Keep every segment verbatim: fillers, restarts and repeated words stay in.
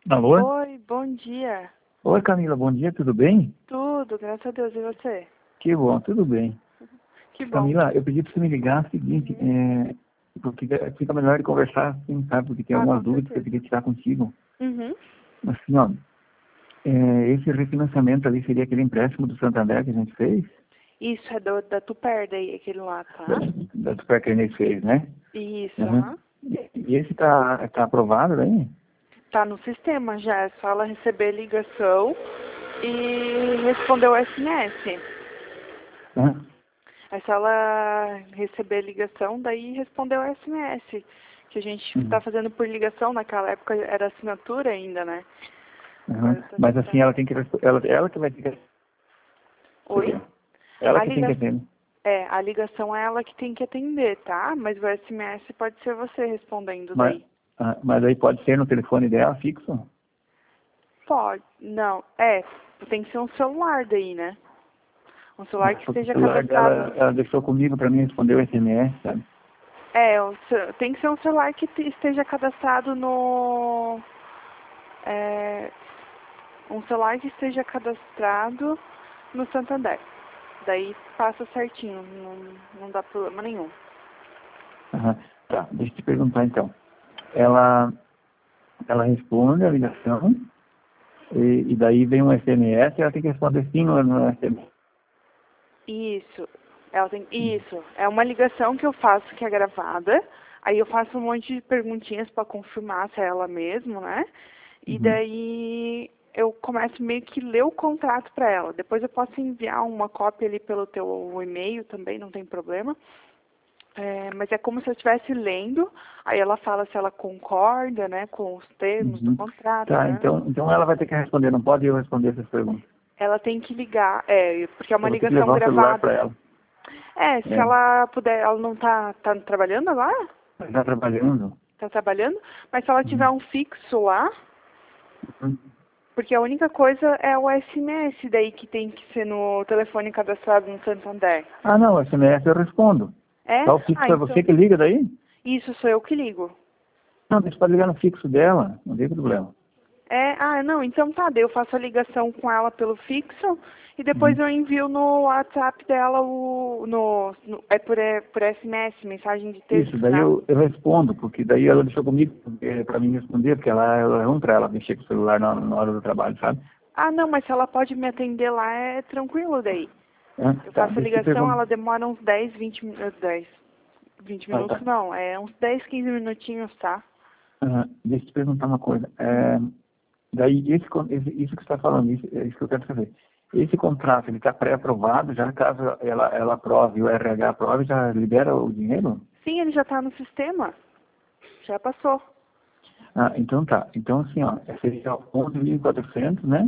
Alô? Oi, bom dia. Oi, Camila, bom dia, tudo bem? Tudo, graças a Deus. E você? Que bom, tudo bem. Que bom. Camila, eu pedi para você me ligar o seguinte, Uhum. é, porque fica melhor de conversar assim, sabe? Porque tem Ah, algumas com dúvidas que eu certeza. queria tirar contigo. Uhum. Assim, ó, é, esse refinanciamento ali seria aquele empréstimo do Santander que a gente fez, Isso é do, da Tuper daí, aquele lá, tá? da, da Super que a gente fez, né? Isso, Uhum. aham. E esse tá, tá aprovado daí? Tá no sistema já, é só ela receber ligação e responder o S M S. Uhum. É só ela receber ligação, daí responder o S M S. Que a gente tá Uhum. fazendo por ligação, naquela época era assinatura ainda, né? Uhum. Agora tá, Mas assim, tá. ela tem que, respo- ela, ela que vai ter que Oi? responder. Ela A que tem que ligação. atender. É, a ligação é ela que tem que atender, tá? Mas o S M S pode ser você respondendo Mas, daí. ah, mas aí pode ser no telefone dela, fixo? Pode. Não, é, tem que ser um celular daí, né? Um celular que Porque o esteja celular dela, cadastrado. ela deixou comigo para mim responder o S M S, sabe? É, o ce- tem que ser um celular que te- esteja cadastrado no. É, um celular que esteja cadastrado no Santander. Daí passa certinho, não, não dá problema nenhum. Aham. Tá, deixa eu te perguntar então. Ela, ela responde a ligação e, e daí vem um S M S e ela tem que responder sim no, no S M S. Isso. Ela tem... Isso. É uma ligação que eu faço que é gravada. Aí eu faço um monte de perguntinhas para confirmar se é ela mesmo, né? E Uhum. daí eu começo meio que ler o contrato para ela. Depois eu posso enviar uma cópia ali pelo teu e-mail também, não tem problema. É, mas é como se eu estivesse lendo. Aí ela fala se ela concorda, né, com os termos do Uhum. contrato, Tá, né? então, então ela vai ter que responder, não pode eu responder essas perguntas. Ela tem que ligar, é, porque é uma Eu vou ter que ligação levar o celular gravada. para ela. É, se É, ela puder, ela não tá, tá trabalhando agora? ela está trabalhando. Tá trabalhando? Mas se ela tiver Uhum. um fixo lá, Uhum. porque a única coisa é o S M S daí que tem que ser no telefone cadastrado no Santander. Ah, não, S M S eu respondo. É? Tá, o fixo Ah, é você então. que liga daí? Isso sou eu que ligo. Não, você pode ligar no fixo dela, não tem problema. É, ah, não, então tá, daí eu faço a ligação com ela pelo fixo e depois Uhum. eu envio no WhatsApp dela o. No, no- é por, é por S M S, mensagem de Isso, texto, daí né? eu, eu respondo, porque daí ela deixou comigo para mim responder, porque ela, ela é ruim para ela mexer com o celular na, na hora do trabalho, sabe? Ah, não, mas se ela pode me atender lá, é tranquilo daí. É? Eu Tá, faço a deixa eu te ligação, perguntar. ela demora uns dez, vinte minutos, dez, vinte Ah, minutos tá. não, é uns dez, quinze minutinhos, tá? Ah, deixa eu te perguntar uma coisa. É, daí, esse, con- esse, isso que você está falando, isso, é isso que eu quero saber. Esse contrato, ele está pré-aprovado, já caso ela, ela aprove, o R H aprove, já libera o dinheiro? Sim, ele já tá no sistema, já passou. Ah, então tá. Então, assim, ó, seria onze mil e quatrocentos, né?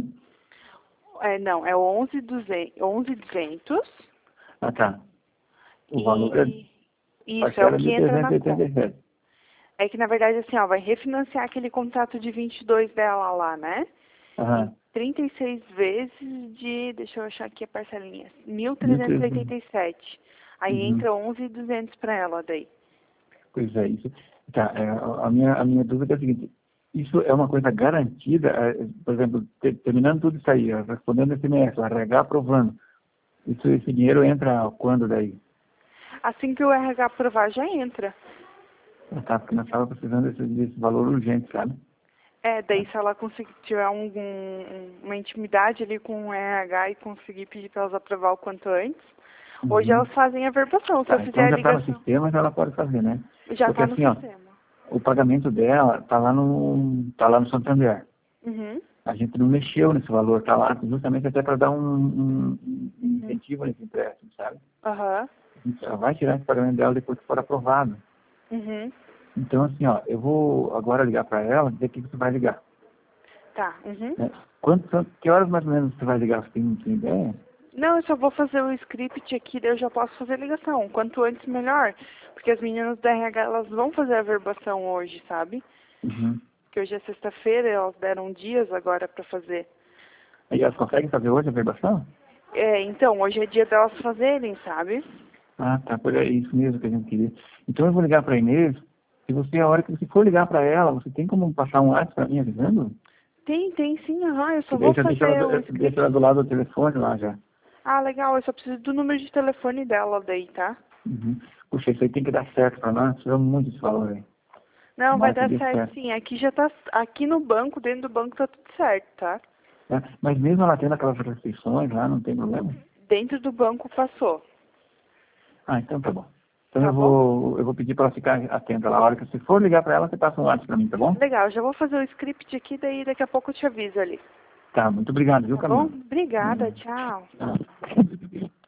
É, não, é onze mil duzentos Ah, tá. O valor é e isso é o parcela que de entra na trezentos e conta. oitenta e sete. É que, na verdade, assim, ó, vai refinanciar aquele contrato de vinte e dois dela lá, né? Em Aham. trinta e seis vezes de, deixa eu achar aqui a parcelinha, mil Mil trezentos e trezentos. oitenta e sete. Aí Uhum. entra onze mil e duzentos para ela daí. Pois é, isso. Tá, é, a, minha, a minha dúvida é a seguinte, isso é uma coisa garantida, é, por exemplo, te- terminando tudo isso aí, ó, respondendo esse S M S, o R H aprovando, isso, esse dinheiro entra quando daí? Assim que o R H aprovar, já entra. Ah, tá, porque nós estávamos precisando desse, desse valor urgente, sabe? É, Tá. daí se ela conseguir tiver algum, uma intimidade ali com o R H e conseguir pedir para elas aprovar o quanto antes. Hoje Uhum. elas fazem a verbação. Se eu Tá, fizer então a já está no ligação, sistema, já ela pode fazer, né? já Porque está no assim, ó, sistema. o pagamento dela está lá no, tá lá no Santander. Uhum. A gente não mexeu nesse valor, está lá justamente até para dar um, um, um Uhum. incentivo nesse empréstimo, sabe? Aham. A gente só vai tirar esse pagamento dela depois que for aprovado. Uhum. Então, assim, ó, eu vou agora ligar para ela, dizer que você vai ligar. Tá. Uhum. Né? Quanto, quanto- que horas mais ou menos você vai ligar? Você tem, tem ideia? Não, eu só vou fazer o script aqui, daí eu já posso fazer a ligação. Quanto antes, melhor. Porque as meninas da R H, elas vão fazer a verbação hoje, sabe? Uhum. Que hoje é sexta-feira, elas deram dias agora pra fazer. E elas conseguem fazer hoje a verbação? É, então, hoje é dia delas fazerem, sabe? Ah, tá, por aí, isso mesmo que a gente queria. Então eu vou ligar para a Inês, e você, a hora que você for ligar para ela, você tem como passar um WhatsApp para mim avisando? Tem, tem sim, aham. Eu só Que vou daí já fazer deixa ela, o do- script. deixa ela do lado do telefone lá já. Ah, legal. Eu só preciso do número de telefone dela daí, tá? Uhum. Puxa, isso aí tem que dar certo pra nós. Precisamos muito desse valor aí. Não, vai Tomara que dar dê certo certo. sim. Aqui já tá, aqui no banco, dentro do banco tá tudo certo, tá? Tá? Mas mesmo ela tendo aquelas restrições lá, não tem problema? Dentro do banco passou, Ah, então tá bom. Então tá eu bom? vou, eu vou pedir para ela ficar atenta lá. A hora que você for ligar para ela, você passa um WhatsApp para mim, tá bom? Legal, já vou fazer o script aqui, daí daqui a pouco eu te aviso ali. Tá, muito obrigado, viu, Tá bom? Camila? Obrigada, Hum, tchau. tá.